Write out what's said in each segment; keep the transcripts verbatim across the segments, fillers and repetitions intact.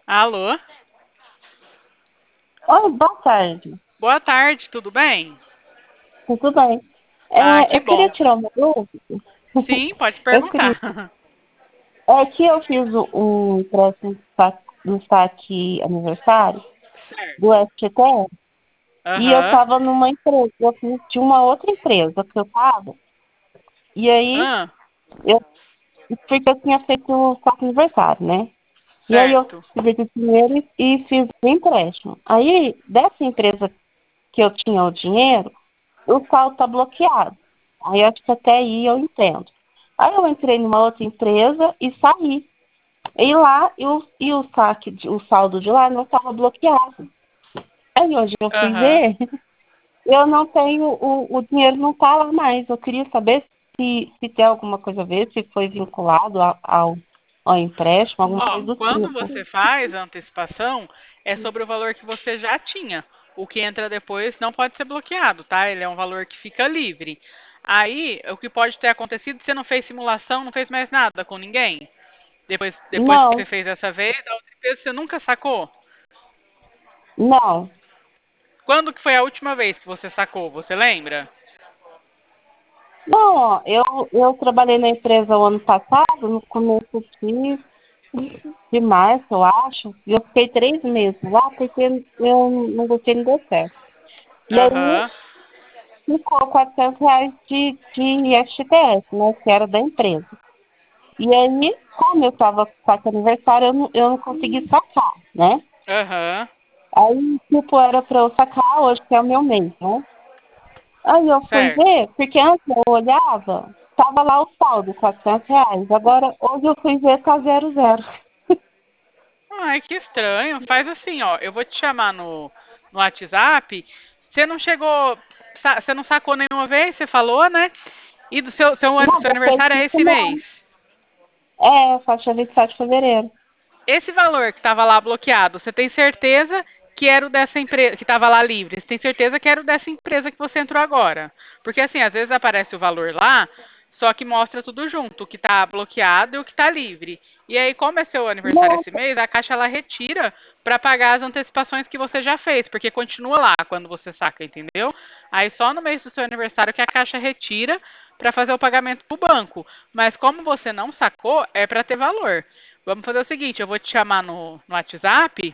Alô? Oi, boa tarde. Boa tarde, tudo bem? Tudo bem? Ah, É, que eu queria bom. tirar uma dúvida. Sim, pode Eu queria. perguntar. É que eu fiz o- um empréstimo sa- no saque aniversário do Certo. S T T F e eu Aham. estava numa empresa, eu fiz de uma outra empresa que eu estava. E aí, Ah, eu, porque eu tinha feito o saque aniversário, né? E aí eu certo. peguei o dinheiro e, e fiz o empréstimo. Aí, dessa empresa que eu tinha o dinheiro, o saldo está bloqueado. Aí acho que até aí eu entendo. Aí eu entrei numa outra empresa e saí. E lá, e o, e o saque, de- o saldo de lá não estava bloqueado. Aí hoje eu fui Aham. ver, eu não tenho, o, o dinheiro não está lá mais. Eu queria saber se, se tem alguma coisa a ver, se foi vinculado a- ao, ao empréstimo, alguma Ó, coisa do quando tipo. você faz a antecipação, é sobre o valor que você já tinha. O que entra depois não pode ser bloqueado, tá? Ele é um valor que fica livre. Aí, o que pode ter acontecido, você não fez simulação, não fez mais nada com ninguém? Depois, depois que Não, você fez dessa vez, a outra vez você nunca sacou? não. Quando que foi a última vez que você sacou? Você lembra? Não, ó, eu, eu trabalhei na empresa o ano passado, no começo de, de março, eu acho, e eu fiquei três meses lá porque eu não gostei, não deu certo. E aí Aham. ficou quatrocentos reais de, de F G T S, né, que era da empresa. E aí, como eu estava com esse aniversário, eu não, eu não consegui sacar, né? Aham. Aí, tipo, era para eu sacar hoje, que é o meu mês, né? Aí eu fui Certo. ver, porque antes eu olhava, tava lá o saldo, quatrocentos reais. Agora, hoje eu fui ver, tá zero, zero. Ai, que estranho. Faz assim, ó. Eu vou te chamar no, no WhatsApp. Você não chegou. sa- Você não sacou nenhuma vez, você falou, né? E do seu, seu, an- Não, seu depois aniversário é disso esse mês. não. É, eu faço dia vinte e sete de fevereiro. Esse valor que estava lá bloqueado, você tem certeza que era o dessa empresa, que estava lá livre? Você tem certeza que era o dessa empresa que você entrou agora? Porque assim, às vezes aparece o valor lá, só que mostra tudo junto, o que está bloqueado e o que está livre. E aí, como é seu aniversário Não, esse mês, a Caixa ela retira para pagar as antecipações que você já fez, porque continua lá quando você saca, entendeu? Aí só no mês do seu aniversário que a Caixa retira para fazer o pagamento para o banco. Mas como você não sacou, é para ter valor. Vamos fazer o seguinte, eu vou te chamar no, no WhatsApp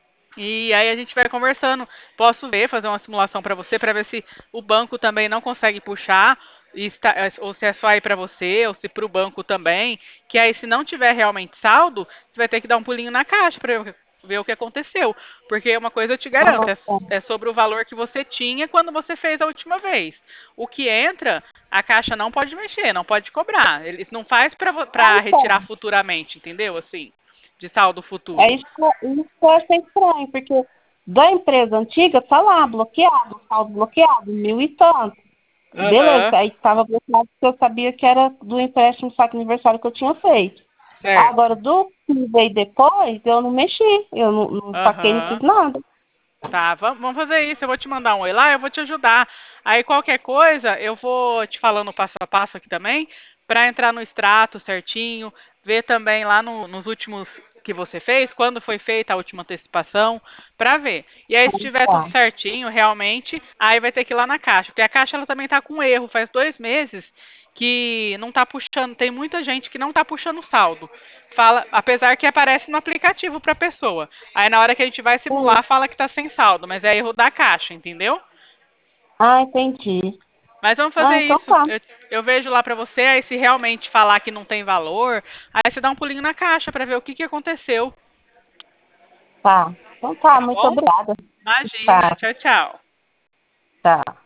e aí a gente vai conversando. Posso ver, fazer uma simulação para você, para ver se o banco também não consegue puxar, e está- ou se é só aí para você, ou se para o banco também. Que aí, se não tiver realmente saldo, você vai ter que dar um pulinho na caixa para ver o que aconteceu. Porque uma coisa eu te garanto, é, nossa. é sobre o valor que você tinha quando você fez a última vez. O que entra, a caixa não pode mexer, não pode cobrar. Eles não faz Ah, para retirar então. futuramente, entendeu? Assim, de saldo É futuro. isso, que- isso que eu achei estranho, porque da empresa antiga tá lá, bloqueado, saldo bloqueado, mil e tanto. Beleza, Aham, aí estava bloqueado porque eu sabia que era do empréstimo saque aniversário que eu tinha feito. certo. Agora, do que veio depois, eu não mexi, eu não, não saquei, não fiz Aham. nada. Tá, vamos vamos fazer isso. Eu vou te mandar um oi lá, eu vou te ajudar. Aí qualquer coisa, eu vou te falando passo a passo aqui também, para entrar no extrato certinho, ver também lá no- nos últimos que você fez, quando foi feita a última antecipação, para ver. E aí, se tiver tudo Tá. certinho, realmente, aí vai ter que ir lá na caixa. Porque a caixa ela também está com erro, faz dois meses que não está puxando, tem muita gente que não está puxando saldo. Fala, apesar que aparece no aplicativo para a pessoa. Aí na hora que a gente vai Sim. simular, fala que está sem saldo, mas é erro da caixa, entendeu? Ah, entendi. Mas vamos Ah, fazer então isso. tá. Eu, eu vejo lá para você, aí se realmente falar que não tem valor, aí você dá um pulinho na caixa para ver o que, que aconteceu, Tá. Então tá, tá muito bom? obrigada. Imagina. Tá, Tchau, tchau. tá.